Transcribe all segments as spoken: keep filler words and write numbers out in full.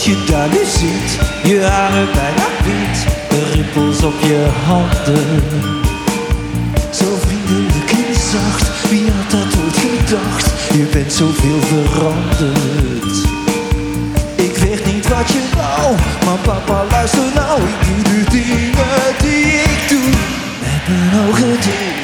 Als je daar nu zit, je haren bijna wit, de rimpels op je handen. Zo vriendelijk en zacht, wie had dat ooit gedacht? Je bent zoveel veranderd. Ik weet niet wat je wou, maar papa luister nou. Ik doe de dingen die ik doe, met mijn ogen dicht.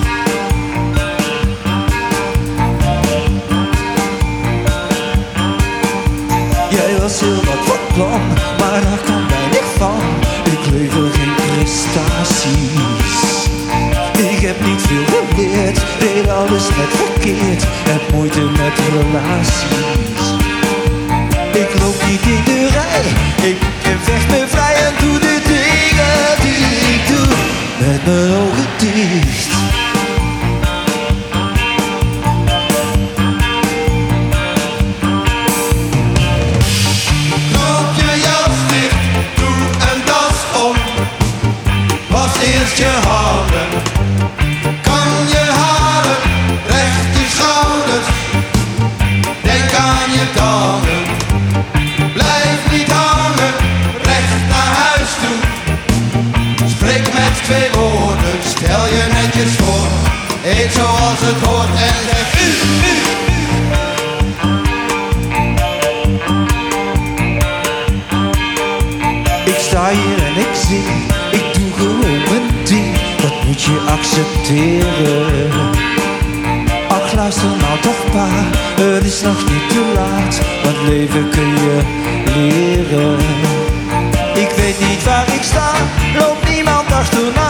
Jij was heel wat van plan, maar daar kwam weinig van. Ik lever geen prestaties. Ik heb niet veel geleerd, deed alles net verkeerd. Heb moeite met relaties. Ik loop niet in de rij, ik vecht me vrij en doe de dingen die ik doe, met mijn ogen dicht. Eerst je handen, kan je halen, recht je schouders, denk aan je tanden. Blijf niet hangen, recht naar huis toe. Spreek met twee woorden, stel je netjes voor. Eet zoals het hoort en zeg u, u. Ik sta hier en ik zing, ik doe gewoon mijn ding, dat moet je accepteren. Ach luister nou toch pa, het is nog niet te laat, want leven kun je leren. Ik weet niet waar ik sta, loopt niemand achterna.